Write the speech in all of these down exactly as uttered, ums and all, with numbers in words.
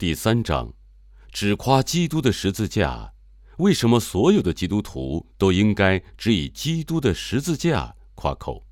第三章，只夸基督的十字架。为什么所有的基督徒都应该只以基督的十字架夸口？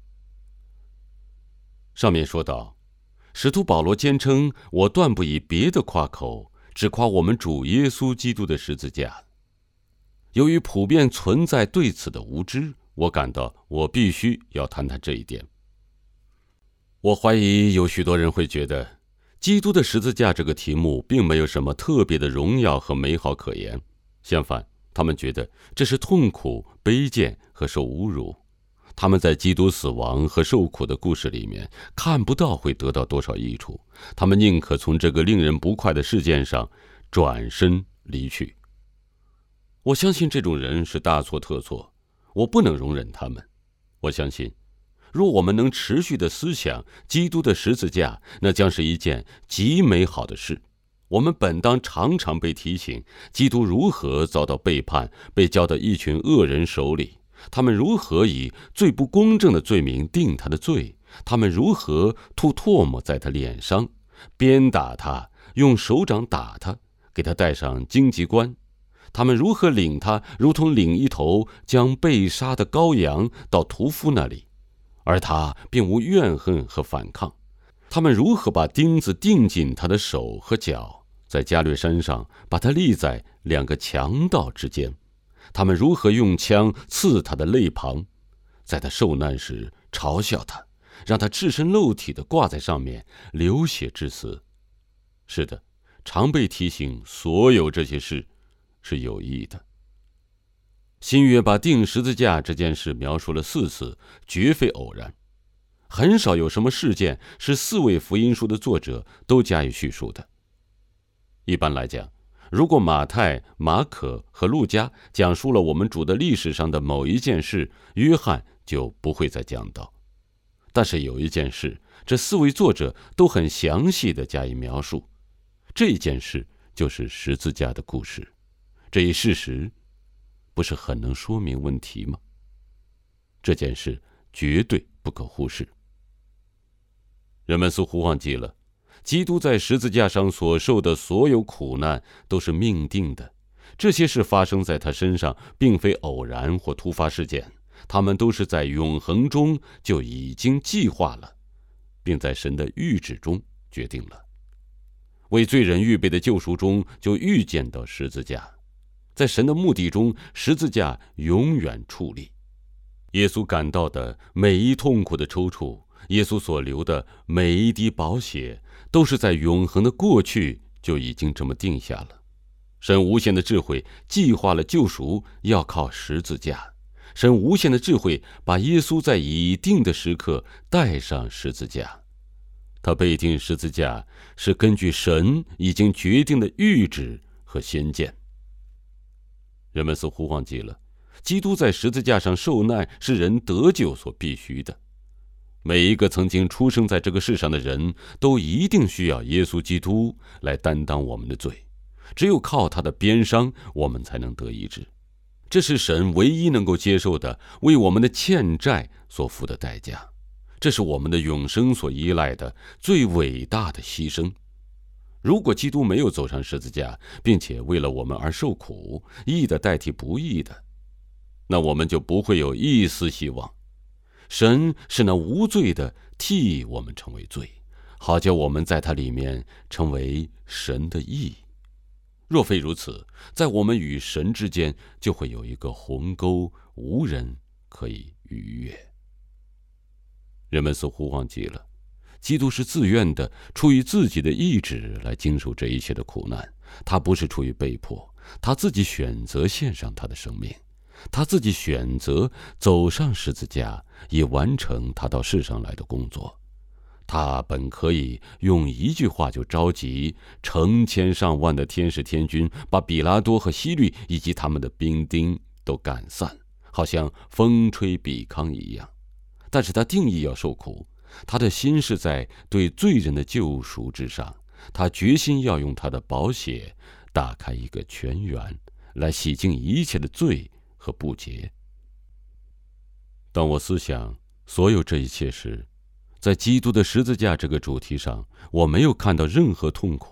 上面说到，使徒保罗坚称，我断不以别的夸口，只夸我们主耶稣基督的十字架。由于普遍存在对此的无知，我感到我必须要谈谈这一点。我怀疑有许多人会觉得，基督的十字架这个题目并没有什么特别的荣耀和美好可言，相反，他们觉得这是痛苦、卑贱和受侮辱。他们在基督死亡和受苦的故事里面看不到会得到多少益处，他们宁可从这个令人不快的事件上转身离去。我相信这种人是大错特错，我不能容忍他们。我相信若我们能持续地思想基督的十字架，那将是一件极美好的事。我们本当常常被提醒，基督如何遭到背叛，被交到一群恶人手里，他们如何以最不公正的罪名定他的罪，他们如何吐唾沫在他脸上，鞭打他，用手掌打他，给他戴上荆棘冠，他们如何领他如同领一头将被杀的羔羊到屠夫那里，而他并无怨恨和反抗。他们如何把钉子钉进他的手和脚，在加略山上把他立在两个强盗之间。他们如何用枪刺他的肋旁，在他受难时嘲笑他，让他赤身露体地挂在上面，流血致死。是的，常被提醒所有这些事是有益的。新约把钉十字架这件事描述了四次，绝非偶然。很少有什么事件是四位福音书的作者都加以叙述的。一般来讲，如果马太、马可和路加讲述了我们主的历史上的某一件事，约翰就不会再讲到。但是有一件事，这四位作者都很详细地加以描述，这件事就是十字架的故事。这一事实不是很能说明问题吗？这件事绝对不可忽视。人们似乎忘记了，基督在十字架上所受的所有苦难都是命定的，这些事发生在他身上并非偶然或突发事件，他们都是在永恒中就已经计划了，并在神的预旨中决定了。为罪人预备的救赎中就预见到十字架，在神的目的中，十字架永远矗立。耶稣感到的每一痛苦的抽搐，耶稣所流的每一滴宝血，都是在永恒的过去就已经这么定下了。神无限的智慧计划了救赎要靠十字架，神无限的智慧把耶稣在已定的时刻带上十字架。他被钉十字架是根据神已经决定的预旨和先见。人们似乎忘记了，基督在十字架上受难是人得救所必须的。每一个曾经出生在这个世上的人都一定需要耶稣基督来担当我们的罪，只有靠他的鞭伤，我们才能得医治。这是神唯一能够接受的为我们的欠债所付的代价，这是我们的永生所依赖的最伟大的牺牲。如果基督没有走上十字架，并且为了我们而受苦，义的代替不义的，那我们就不会有一丝希望。神是那无罪的替我们成为罪，好叫我们在他里面成为神的义。若非如此，在我们与神之间就会有一个鸿沟，无人可以逾越。人们似乎忘记了，基督是自愿的，出于自己的意志来经受这一切的苦难。他不是出于被迫，他自己选择献上他的生命，他自己选择走上十字架，以完成他到世上来的工作。他本可以用一句话就召集成千上万的天使天军，把比拉多和希律以及他们的兵丁都赶散，好像风吹比康一样。但是他定义要受苦，他的心是在对罪人的救赎之上，他决心要用他的宝血打开一个泉源，来洗净一切的罪和不洁。当我思想所有这一切时，在基督的十字架这个主题上，我没有看到任何痛苦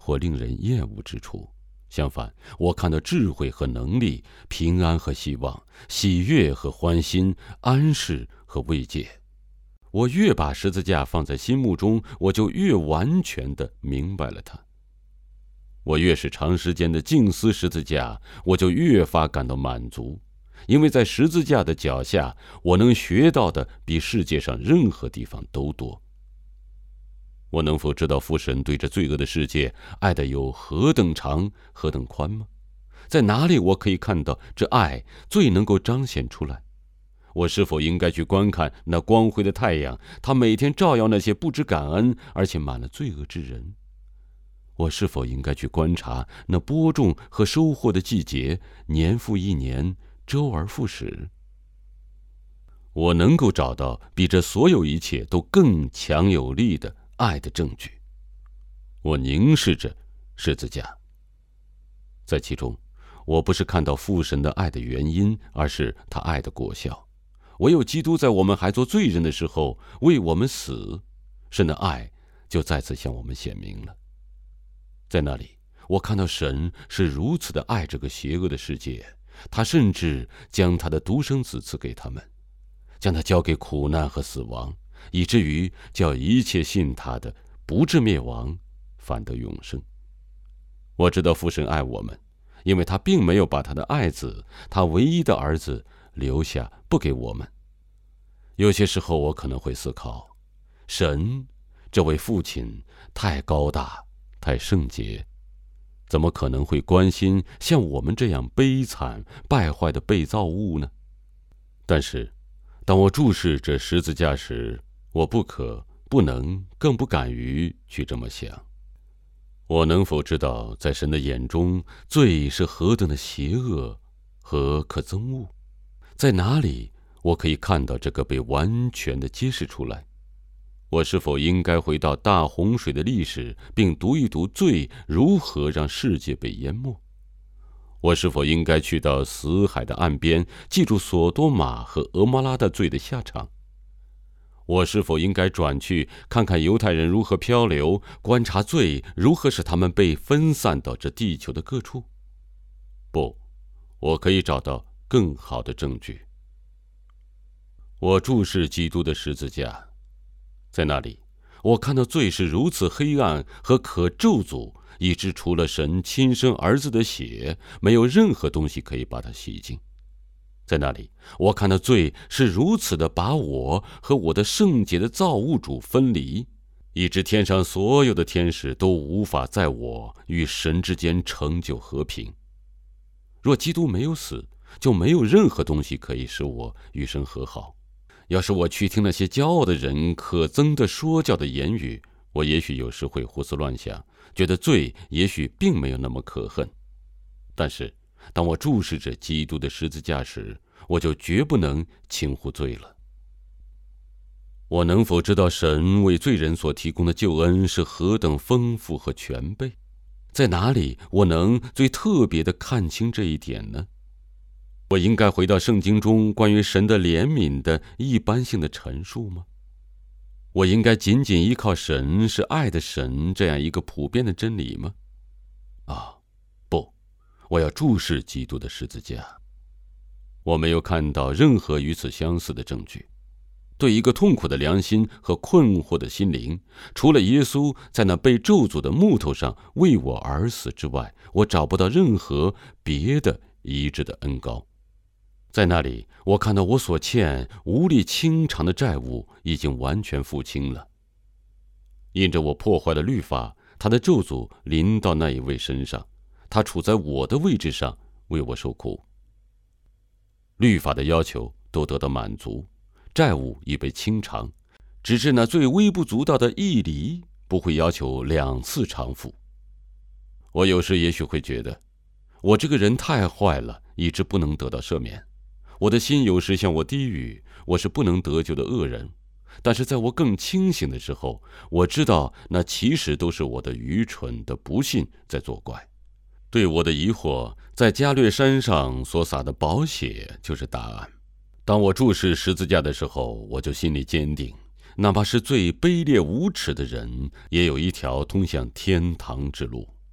或令人厌恶之处。相反，我看到智慧和能力，平安和希望，喜悦和欢欣，安适和慰藉。我越把十字架放在心目中，我就越完全地明白了它。我越是长时间的静思十字架，我就越发感到满足，因为在十字架的脚下，我能学到的比世界上任何地方都多。我能否知道父神对这罪恶的世界爱的有何等长何等宽吗？在哪里我可以看到这爱最能够彰显出来？我是否应该去观看那光辉的太阳，它每天照耀那些不知感恩而且满了罪恶之人？我是否应该去观察那播种和收获的季节，年复一年，周而复始？我能够找到比这所有一切都更强有力的爱的证据。我凝视着十字架，在其中，我不是看到父神的爱的原因，而是他爱的果效。唯有基督在我们还做罪人的时候为我们死，神的爱就再次向我们显明了。在那里，我看到神是如此的爱这个邪恶的世界，他甚至将他的独生子赐给他们，将他交给苦难和死亡，以至于叫一切信他的不至灭亡，反得永生。我知道父神爱我们，因为他并没有把他的爱子，他唯一的儿子留下不给我们。有些时候我可能会思考，神这位父亲太高大太圣洁，怎么可能会关心像我们这样悲惨败坏的被造物呢？但是当我注视这十字架时，我不可不能更不敢于去这么想。我能否知道在神的眼中，罪是何等的邪恶和可憎恶？在哪里我可以看到这个被完全的揭示出来？我是否应该回到大洪水的历史，并读一读罪如何让世界被淹没？我是否应该去到死海的岸边，记住索多玛和俄摩拉的罪的下场？我是否应该转去看看犹太人如何漂流，观察罪如何使他们被分散到这地球的各处？不，我可以找到更好的证据。我注视基督的十字架，在那里，我看到罪是如此黑暗和可咒诅，以致除了神亲生儿子的血，没有任何东西可以把它洗净。在那里，我看到罪是如此的把我和我的圣洁的造物主分离，以致天上所有的天使都无法在我与神之间成就和平。若基督没有死，就没有任何东西可以使我与神和好。要是我去听那些骄傲的人可憎的说教的言语，我也许有时会胡思乱想，觉得罪也许并没有那么可恨。但是当我注视着基督的十字架时，我就绝不能轻忽罪了。我能否知道神为罪人所提供的救恩是何等丰富和全备？在哪里我能最特别地看清这一点呢？我应该回到圣经中关于神的怜悯的一般性的陈述吗？我应该仅仅依靠神是爱的神这样一个普遍的真理吗？啊，不，我要注视基督的十字架。我没有看到任何与此相似的证据。对一个痛苦的良心和困惑的心灵，除了耶稣在那被咒诅的木头上为我而死之外，我找不到任何别的医治的恩膏。在那里，我看到我所欠无力清偿的债务已经完全付清了。因着我破坏了律法，他的咒诅临到那一位身上，他处在我的位置上为我受苦。律法的要求都得到满足，债务已被清偿，只是那最微不足道的义理不会要求两次偿付。我有时也许会觉得，我这个人太坏了，以致不能得到赦免。我的心有时向我低语，我是不能得救的恶人。但是在我更清醒的时候，我知道那其实都是我的愚蠢的不信在作怪。对我的疑惑，在加略山上所洒的宝血就是答案。当我注视十字架的时候，我就心里坚定，哪怕是最卑劣无耻的人，也有一条通向天堂之路。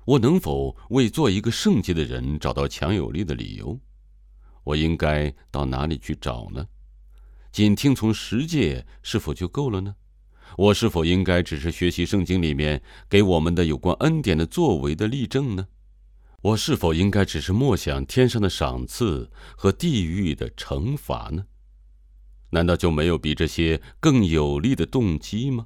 我能否为做一个圣洁的人找到强有力的理由？我应该到哪里去找呢？仅听从十诫是否就够了呢？我是否应该只是学习圣经里面给我们的有关恩典的作为的例证呢？我是否应该只是默想天上的赏赐和地狱的惩罚呢？难道就没有比这些更有力的动机吗？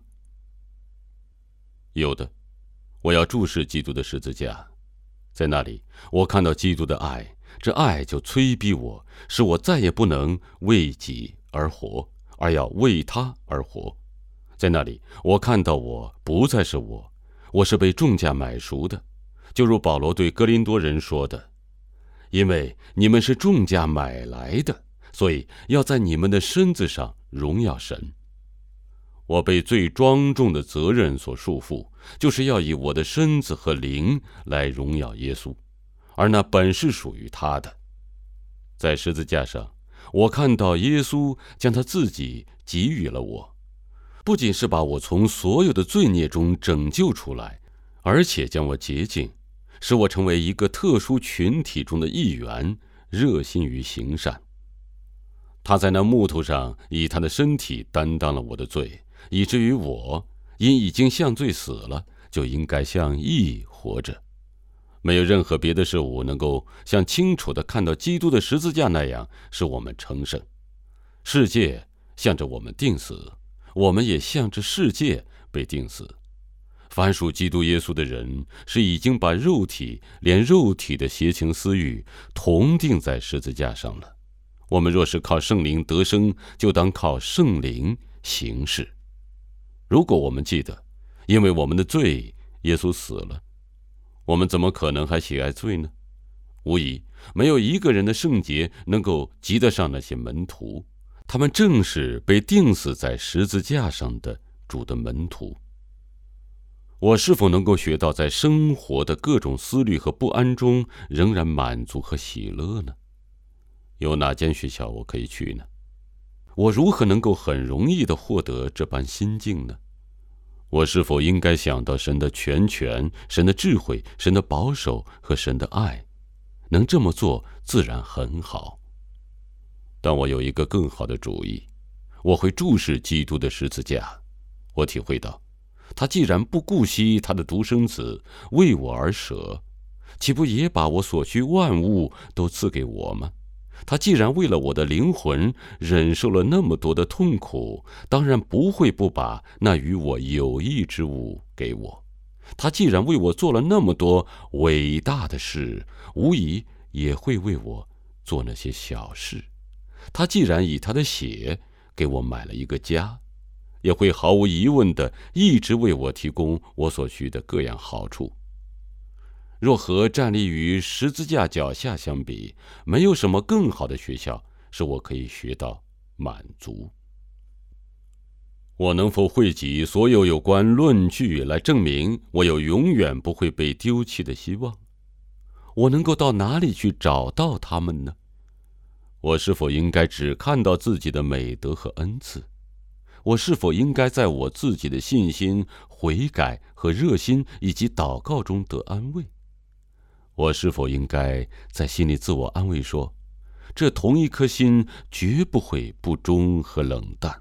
有的，我要注视基督的十字架，在那里我看到基督的爱，这爱就催逼我，使我再也不能为己而活，而要为他而活。在那里我看到我不再是我，我是被重价买赎的，就如保罗对哥林多人说的，因为你们是重价买来的，所以要在你们的身子上荣耀神。我被最庄重的责任所束缚，就是要以我的身子和灵来荣耀耶稣，而那本是属于他的。在十字架上，我看到耶稣将他自己给予了我，不仅是把我从所有的罪孽中拯救出来，而且将我洁净，使我成为一个特殊群体中的一员，热心于行善。他在那木头上以他的身体担当了我的罪，以至于我因已经向罪死了，就应该向义活着。没有任何别的事物能够像清楚地看到基督的十字架那样使我们成圣。世界向着我们定死，我们也向着世界被定死。凡属基督耶稣的人，是已经把肉体连肉体的邪情私欲同定在十字架上了。我们若是靠圣灵得生，就当靠圣灵行事。如果我们记得，因为我们的罪，耶稣死了，我们怎么可能还喜爱罪呢？无疑，没有一个人的圣洁能够及得上那些门徒，他们正是被钉死在十字架上的主的门徒。我是否能够学到在生活的各种思虑和不安中仍然满足和喜乐呢？有哪间学校我可以去呢？我如何能够很容易地获得这般心境呢？我是否应该想到神的全权、神的智慧、神的保守和神的爱？能这么做自然很好。但我有一个更好的主意，我会注视基督的十字架。我体会到，他既然不顾惜他的独生子为我而舍，岂不也把我所需万物都赐给我吗？他既然为了我的灵魂忍受了那么多的痛苦，当然不会不把那与我有益之物给我。他既然为我做了那么多伟大的事，无疑也会为我做那些小事。他既然以他的血给我买了一个家，也会毫无疑问地一直为我提供我所需的各样好处。若和站立于十字架脚下相比，没有什么更好的学校是我可以学到满足。我能否汇集所有有关论据来证明我有永远不会被丢弃的希望？我能够到哪里去找到他们呢？我是否应该只看到自己的美德和恩赐？我是否应该在我自己的信心、悔改和热心以及祷告中得安慰？我是否应该在心里自我安慰说，这同一颗心绝不会不忠和冷淡？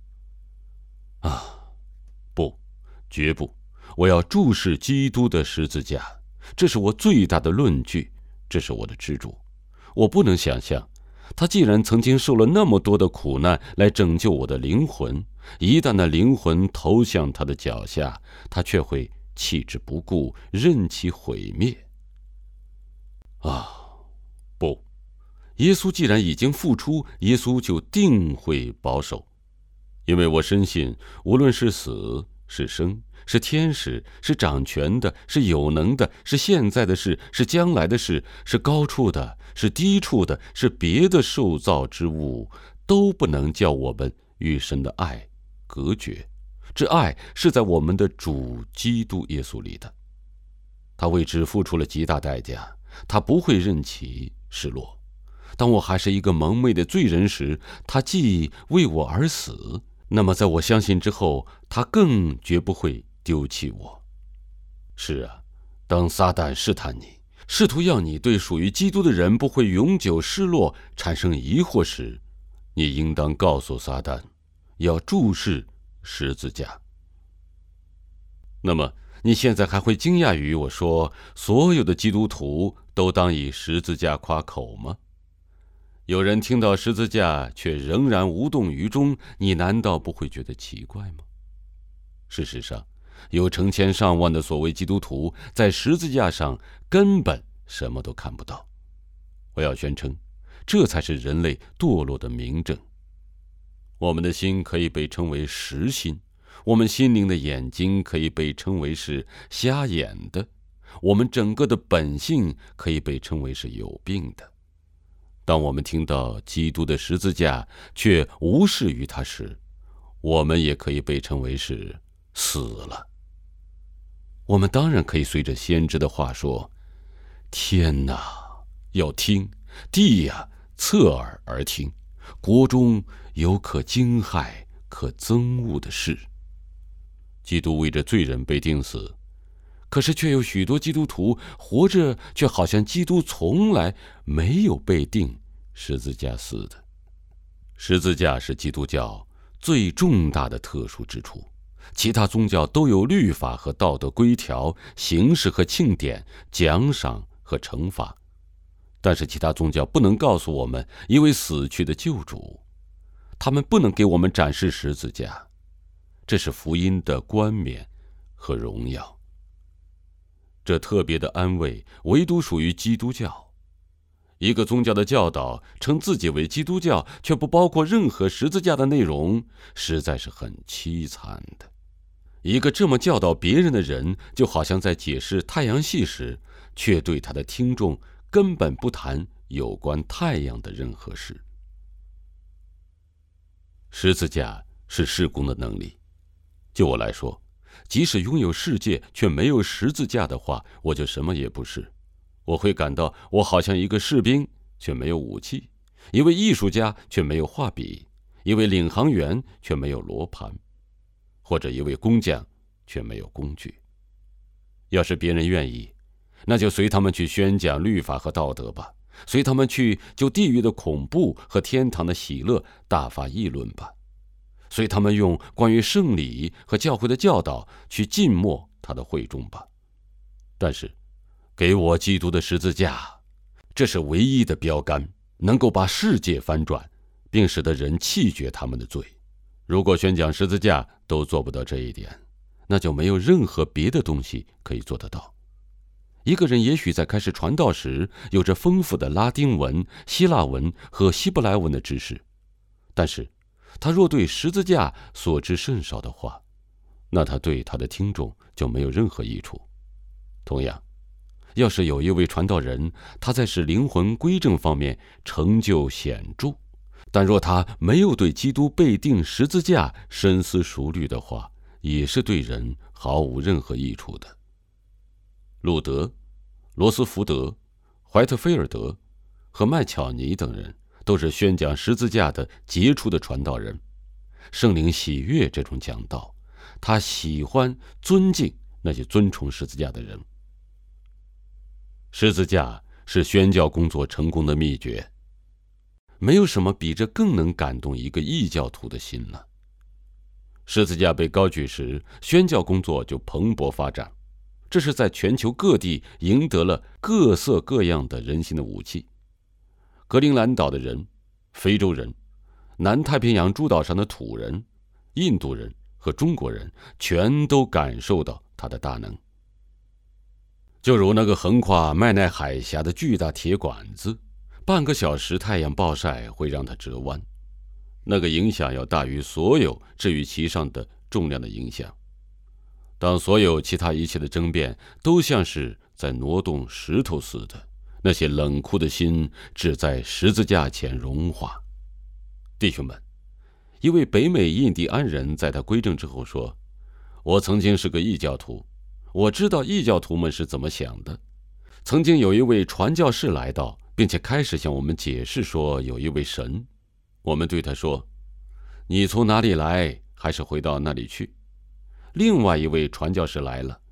啊，不，绝不！我要注视基督的十字架，这是我最大的论据，这是我的支柱。我不能想象，他既然曾经受了那么多的苦难来拯救我的灵魂，一旦那灵魂投向他的脚下，他却会弃之不顾，任其毁灭。啊，不！耶稣既然已经付出，耶稣就定会保守。因为我深信，无论是死是生，是天使，是掌权的，是有能的，是现在的事，是将来的事，是高处的，是低处的，是别的受造之物，都不能叫我们与神的爱隔绝。这爱是在我们的主基督耶稣里的，他为之付出了极大代价，他不会任其失落。当我还是一个蒙昧的罪人时，他既为我而死，那么在我相信之后，他更绝不会丢弃我。是啊， 当撒旦试探你，试图要你对属于基督的人不会永久失落产生疑惑时，你应当告诉撒旦，要注视十字架。那么你现在还会惊讶于我说所有的基督徒都当以十字架夸口吗？有人听到十字架却仍然无动于衷，你难道不会觉得奇怪吗？事实上，有成千上万的所谓基督徒在十字架上根本什么都看不到。我要宣称，这才是人类堕落的明证。我们的心可以被称为实心，我们心灵的眼睛可以被称为是瞎眼的，我们整个的本性可以被称为是有病的。当我们听到基督的十字架却无视于它时，我们也可以被称为是死了。我们当然可以随着先知的话说，天哪，要听，地呀，侧耳而听，国中有可惊骇可憎恶的事。基督为着罪人被钉死，可是却有许多基督徒活着，却好像基督从来没有被钉十字架似的。十字架是基督教最重大的特殊之处，其他宗教都有律法和道德规条、形式和庆典、奖赏和惩罚，但是其他宗教不能告诉我们一位死去的救主，他们不能给我们展示十字架，这是福音的冠冕和荣耀。这特别的安慰唯独属于基督教。一个宗教的教导称自己为基督教，却不包括任何十字架的内容，实在是很凄惨的。一个这么教导别人的人，就好像在解释太阳系时，却对他的听众根本不谈有关太阳的任何事。十字架是事工的能力。就我来说，即使拥有世界却没有十字架的话，我就什么也不是。我会感到我好像一个士兵，却没有武器；一位艺术家，却没有画笔；一位领航员，却没有罗盘；或者一位工匠，却没有工具。要是别人愿意，那就随他们去宣讲律法和道德吧，随他们去就地狱的恐怖和天堂的喜乐大发议论吧，随他们用关于圣礼和教会的教导去浸没他的会众吧。但是给我基督的十字架，这是唯一的标杆，能够把世界翻转，并使得人弃绝他们的罪。如果宣讲十字架都做不到这一点，那就没有任何别的东西可以做得到。一个人也许在开始传道时有着丰富的拉丁文、希腊文和希伯来文的知识，但是他若对十字架所知甚少的话，那他对他的听众就没有任何益处。同样，要是有一位传道人，他在使灵魂归正方面成就显著，但若他没有对基督被钉十字架深思熟虑的话，也是对人毫无任何益处的。路德、罗斯福德、怀特菲尔德和麦巧尼等人都是宣讲十字架的杰出的传道人。圣灵喜悦这种讲道，他喜欢尊敬那些尊崇十字架的人。十字架是宣教工作成功的秘诀，没有什么比这更能感动一个异教徒的心了。十字架被高举时，宣教工作就蓬勃发展，这是在全球各地赢得了各色各样的人心的武器。格陵兰岛的人、非洲人、南太平洋诸岛上的土人、印度人和中国人全都感受到它的大能。就如那个横跨麦奈海峡的巨大铁管子，半个小时太阳暴晒会让它折弯，那个影响要大于所有置于其上的重量的影响。当所有其他一切的争辩都像是在挪动石头似的，那些冷酷的心只在十字架前融化。弟兄们，一位北美印第安人在他归正之后说，我曾经是个异教徒，我知道异教徒们是怎么想的。曾经有一位传教士来到，并且开始向我们解释说有一位神。我们对他说，你从哪里来，还是回到那里去。另外一位传教士来了，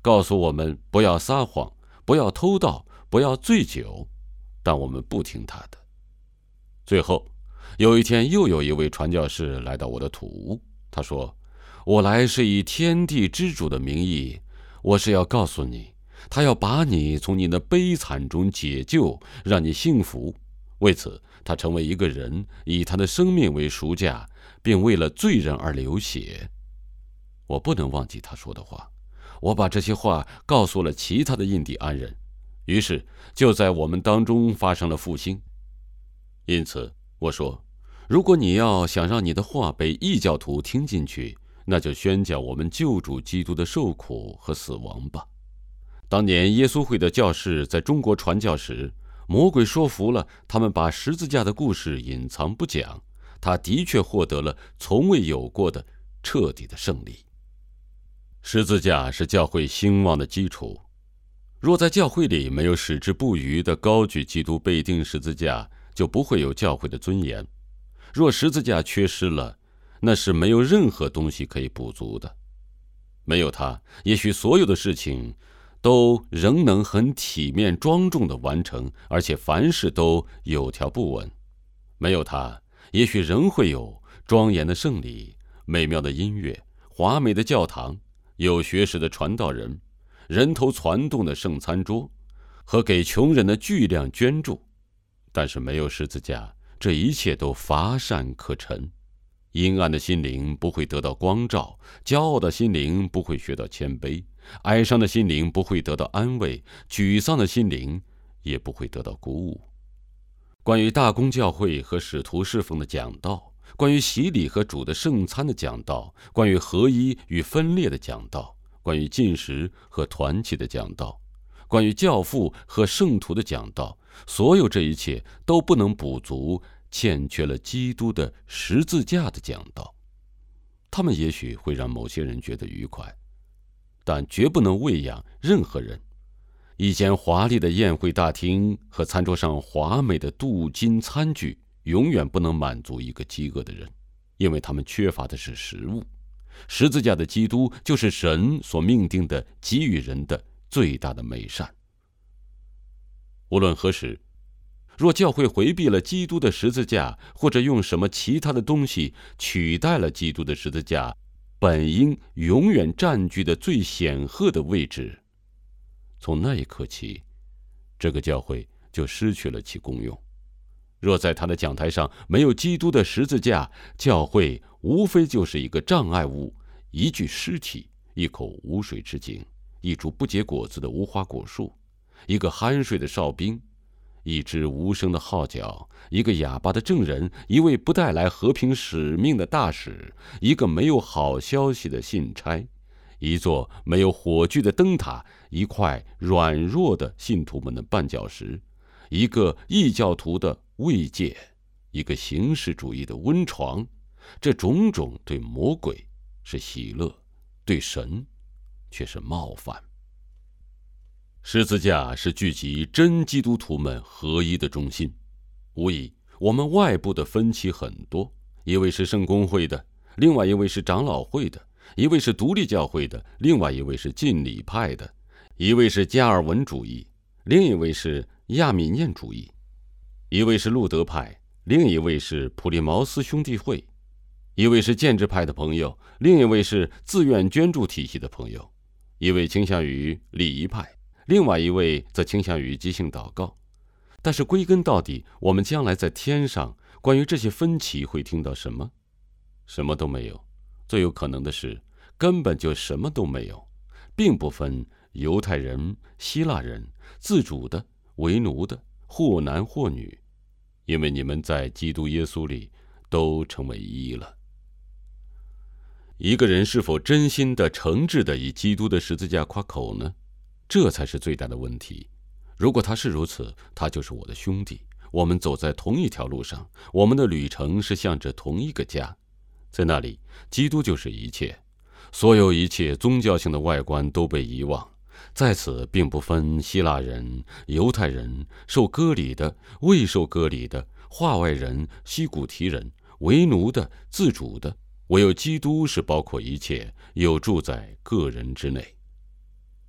告诉我们不要撒谎，不要偷盗，不要醉酒，但我们不听他的。最后，有一天又有一位传教士来到我的土屋，他说：我来是以天地之主的名义，我是要告诉你，他要把你从你的悲惨中解救，让你幸福。为此，他成为一个人，以他的生命为赎价，并为了罪人而流血。我不能忘记他说的话，我把这些话告诉了其他的印第安人，于是就在我们当中发生了复兴。因此我说，如果你要想让你的话被异教徒听进去，那就宣讲我们救主基督的受苦和死亡吧。当年耶稣会的教士在中国传教时，魔鬼说服了他们把十字架的故事隐藏不讲，他的确获得了从未有过的彻底的胜利。十字架是教会兴旺的基础，若在教会里没有矢志不渝地高举基督被钉十字架，就不会有教会的尊严。若十字架缺失了，那是没有任何东西可以补足的。没有它，也许所有的事情都仍能很体面庄重地完成，而且凡事都有条不紊。没有它，也许仍会有庄严的圣礼、美妙的音乐、华美的教堂、有学识的传道人、人头攒动的圣餐桌和给穷人的巨量捐助。但是没有十字架，这一切都乏善可陈。阴暗的心灵不会得到光照，骄傲的心灵不会学到谦卑，哀伤的心灵不会得到安慰，沮丧的心灵也不会得到鼓舞。关于大公教会和使徒侍奉的讲道，关于洗礼和主的圣餐的讲道，关于合一与分裂的讲道，关于禁食和团契的讲道，关于教父和圣徒的讲道，所有这一切都不能补足欠缺了基督的十字架的讲道。他们也许会让某些人觉得愉快，但绝不能喂养任何人。一间华丽的宴会大厅和餐桌上华美的镀金餐具永远不能满足一个饥饿的人，因为他们缺乏的是食物。十字架的基督就是神所命定的给予人的最大的美善。无论何时，若教会回避了基督的十字架，或者用什么其他的东西取代了基督的十字架本应永远占据的最显赫的位置，从那一刻起，这个教会就失去了其功用。若在他的讲台上没有基督的十字架，教会无非就是一个障碍物，一具尸体，一口无水之井，一株不结果子的无花果树，一个酣睡的哨兵，一只无声的号角，一个哑巴的证人，一位不带来和平使命的大使，一个没有好消息的信差，一座没有火炬的灯塔，一块软弱的信徒们的绊脚石，一个异教徒的慰藉，一个形式主义的温床。这种种对魔鬼是喜乐，对神却是冒犯。十字架是聚集真基督徒们合一的中心。无疑，我们外部的分歧很多，一位是圣公会的，另外一位是长老会的，一位是独立教会的，另外一位是浸礼派的，一位是加尔文主义，另一位是亚米念主义，一位是路德派，另一位是普利茅斯兄弟会，一位是建制派的朋友，另一位是自愿捐助体系的朋友，一位倾向于礼仪派，另外一位则倾向于即兴祷告。但是归根到底，我们将来在天上关于这些分歧会听到什么？什么都没有。最有可能的是，根本就什么都没有，并不分犹太人、希腊人、自主的、为奴的，或男或女，因为你们在基督耶稣里都成为一了。一个人是否真心的、诚挚的以基督的十字架夸口呢？这才是最大的问题。如果他是如此，他就是我的兄弟，我们走在同一条路上，我们的旅程是向着同一个家。在那里，基督就是一切，所有一切宗教性的外观都被遗忘。在此并不分希腊人、犹太人、受割礼的、未受割礼的、化外人、西古提人、为奴的、自主的，唯有基督是包括一切，又住在个人之内。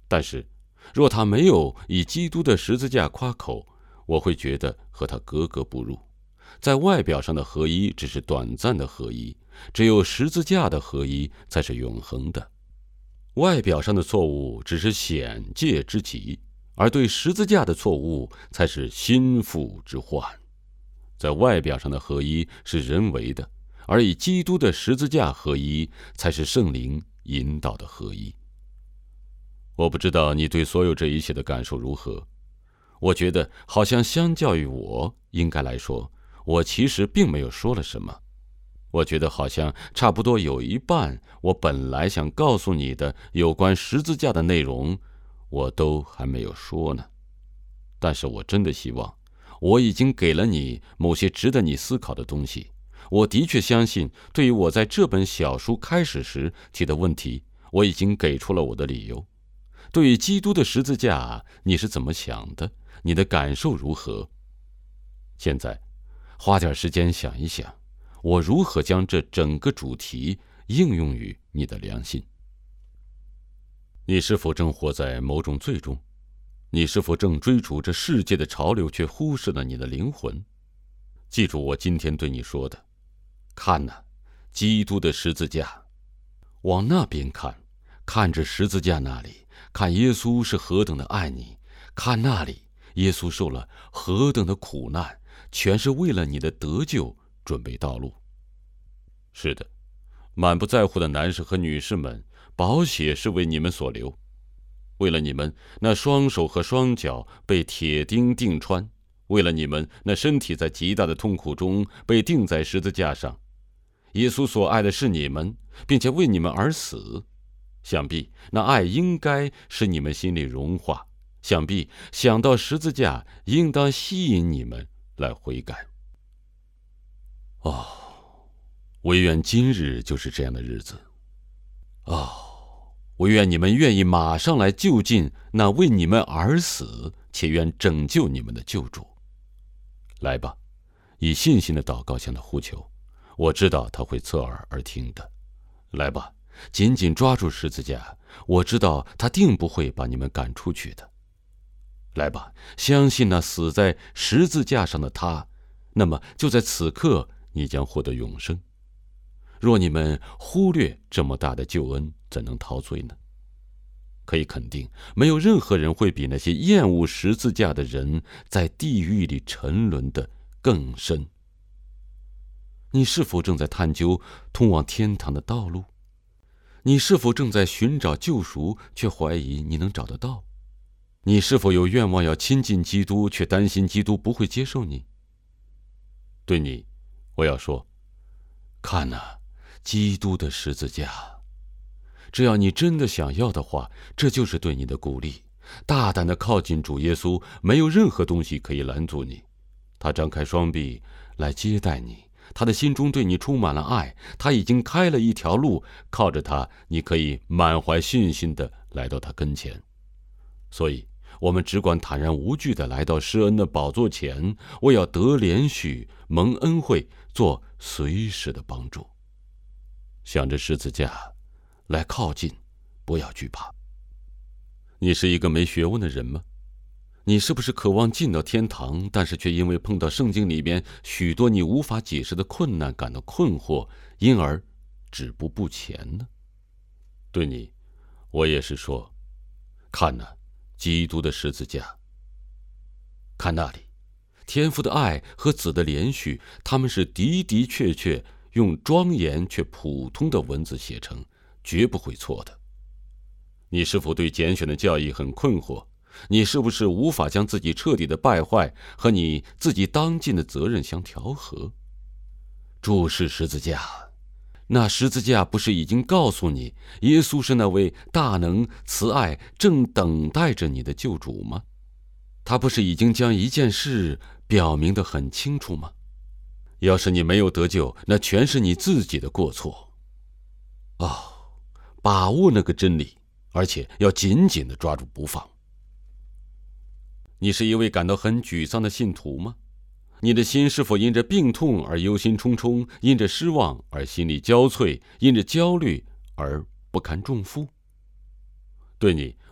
但是，若他没有以基督的十字架夸口，我会觉得和他格格不入。在外表上的合一只是短暂的合一，只有十字架的合一才是永恒的。外表上的错误只是显见之急，而对十字架的错误才是心腹之患。在外表上的合一是人为的，而以基督的十字架合一才是圣灵引导的合一。我不知道你对所有这一切的感受如何，我觉得好像相较于我，应该来说，我其实并没有说了什么。我觉得好像差不多有一半我本来想告诉你的有关十字架的内容，我都还没有说呢。但是我真的希望，我已经给了你某些值得你思考的东西。我的确相信，对于我在这本小书开始时提的问题，我已经给出了我的理由。对于基督的十字架，你是怎么想的？你的感受如何？现在，花点时间想一想，我如何将这整个主题应用于你的良心。你是否正活在某种罪中？你是否正追逐着世界的潮流，却忽视了你的灵魂？记住我今天对你说的，看哪，基督的十字架，往那边看，看着十字架那里，看耶稣是何等的爱你，看那里，耶稣受了何等的苦难，全是为了你的得救准备道路。是的，满不在乎的男士和女士们，宝血是为你们所流，为了你们那双手和双脚被铁钉钉穿，为了你们那身体在极大的痛苦中被钉在十字架上。耶稣所爱的是你们，并且为你们而死。想必那爱应该使你们心里融化，想必想到十字架应当吸引你们来悔改。哦，唯愿今日就是这样的日子。哦，唯愿你们愿意马上来就近那为你们而死且愿拯救你们的救主。来吧，以信心的祷告向他呼求，我知道他会侧耳而听的。来吧，紧紧抓住十字架，我知道他定不会把你们赶出去的。来吧，相信那死在十字架上的他，那么就在此刻你将获得永生。若你们忽略这么大的救恩，怎能陶醉呢？可以肯定，没有任何人会比那些厌恶十字架的人在地狱里沉沦的更深。你是否正在探究通往天堂的道路？你是否正在寻找救赎，却怀疑你能找得到？你是否有愿望要亲近基督，却担心基督不会接受你？对你，我要说，看哪，基督的十字架。只要你真的想要的话，这就是对你的鼓励。大胆地靠近主耶稣，没有任何东西可以拦阻你。他张开双臂来接待你，他的心中对你充满了爱，他已经开了一条路，靠着他，你可以满怀信心地来到他跟前。所以我们只管坦然无惧地来到施恩的宝座前，我要得连续蒙恩惠，做随时的帮助。想着十字架来靠近，不要惧怕。你是一个没学问的人吗？你是不是渴望进到天堂，但是却因为碰到圣经里面许多你无法解释的困难感到困惑，因而止步不前呢？对你，我也是说，看哪，基督的十字架。看那里，天父的爱和子的连续，他们是的的确确用庄严却普通的文字写成，绝不会错的。你是否对拣选的教义很困惑？你是不是无法将自己彻底的败坏和你自己当尽的责任相调和？注视十字架，那十字架不是已经告诉你，耶稣是那位大能慈爱正等待着你的救主吗？他不是已经将一件事表明得很清楚吗？要是你没有得救，那全是你自己的过错。哦，把握那个真理，而且要紧紧地抓住不放。你是一位感到很沮丧的信徒吗？你的心是否因着病痛而忧心忡忡，因着失望而心力交瘁，因着焦虑而不堪重负？对你，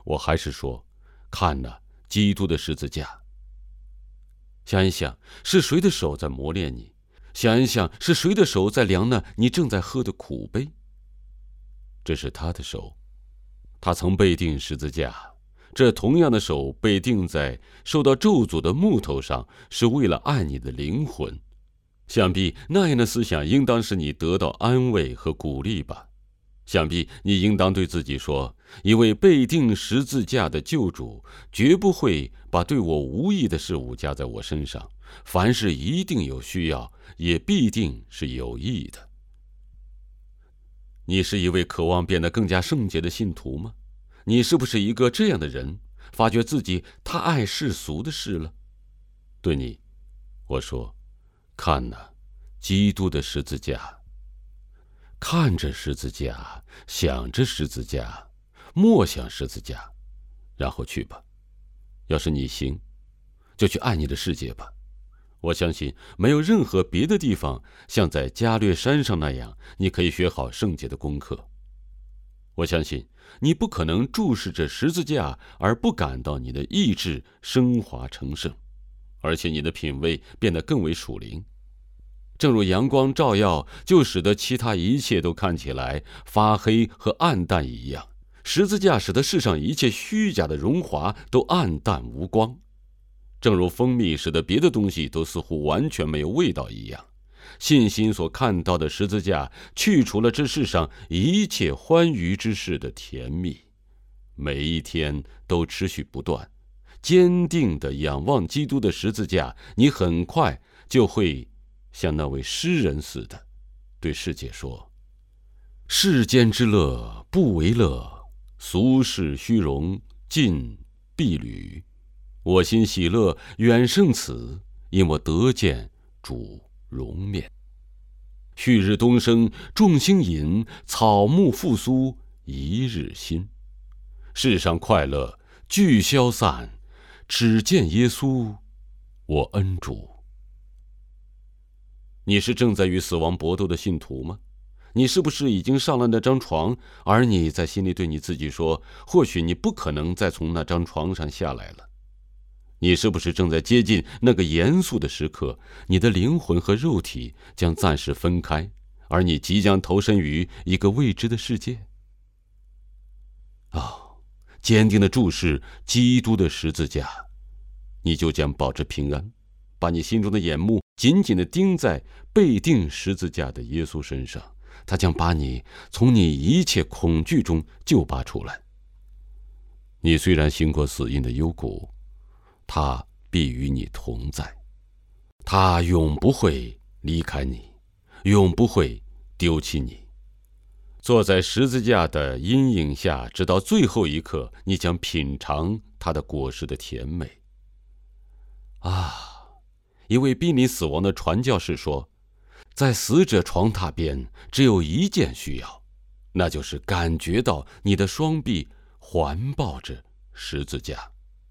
我还是说，看哪，基督的十字架。想一想，是谁的手在磨练你？想一想，是谁的手在量那你正在喝的苦杯？这是他的手，他曾被钉十字架，这同样的手被钉在受到咒诅的木头上，是为了爱你的灵魂。想必那样的思想应当使你得到安慰和鼓励吧。想必你应当对自己说，一位被钉十字架的救主绝不会把对我无益的事物加在我身上，凡事一定有需要，也必定是有益的。你是一位渴望变得更加圣洁的信徒吗？你是不是一个这样的人，发觉自己太爱世俗的事了？对你，我说，看哪，基督的十字架。看着十字架，想着十字架，默想十字架，然后去吧。要是你行，就去爱你的世界吧。我相信没有任何别的地方像在加略山上那样，你可以学好圣洁的功课。我相信你不可能注视着十字架而不感到你的意志升华成圣，而且你的品味变得更为属灵。正如阳光照耀就使得其他一切都看起来发黑和暗淡一样，十字架使得世上一切虚假的荣华都暗淡无光。正如蜂蜜使得别的东西都似乎完全没有味道一样，信心所看到的十字架去除了这世上一切欢愉之事的甜蜜，每一天都持续不断。坚定地仰望基督的十字架，你很快就会像那位诗人似的，对世界说：世间之乐不为乐，俗世虚荣尽必履。我心喜乐远胜此，因我得见主容面。旭日东升众星隐，草木复苏一日新。世上快乐俱消散，只见耶稣我恩主。你是正在与死亡搏斗的信徒吗？你是不是已经上了那张床，而你在心里对你自己说，或许你不可能再从那张床上下来了？你是不是正在接近那个严肃的时刻，你的灵魂和肉体将暂时分开，而你即将投身于一个未知的世界？哦，坚定地注视基督的十字架，你就将保持平安，把你心中的眼目紧紧地盯在被钉十字架的耶稣身上，他将把你从你一切恐惧中救拔出来。你虽然行过死荫的幽谷，他必与你同在，他永不会离开你，永不会丢弃你。坐在十字架的阴影下，直到最后一刻，你将品尝它的果实的甜美。啊，一位濒临死亡的传教士说，在死者床榻边只有一件需要，那就是感觉到你的双臂环抱着十字架。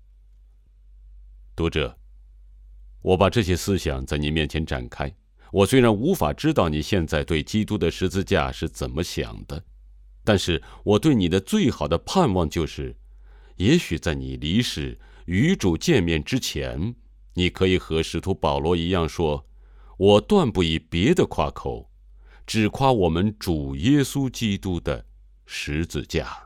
读者，我把这些思想在你面前展开，我虽然无法知道你现在对基督的十字架是怎么想的，但是我对你的最好的盼望就是，也许在你离世与主见面之前，你可以和使徒保罗一样说，我断不以别的夸口，只夸我们主耶稣基督的十字架。